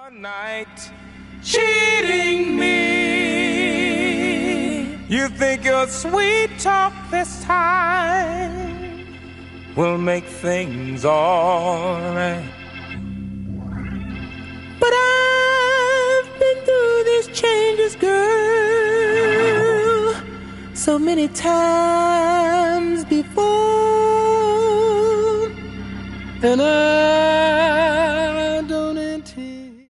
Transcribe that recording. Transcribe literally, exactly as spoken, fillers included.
Night cheating me. You think your sweet talk this time will make things alright. But I've been through these changes, girl, so many times before, and I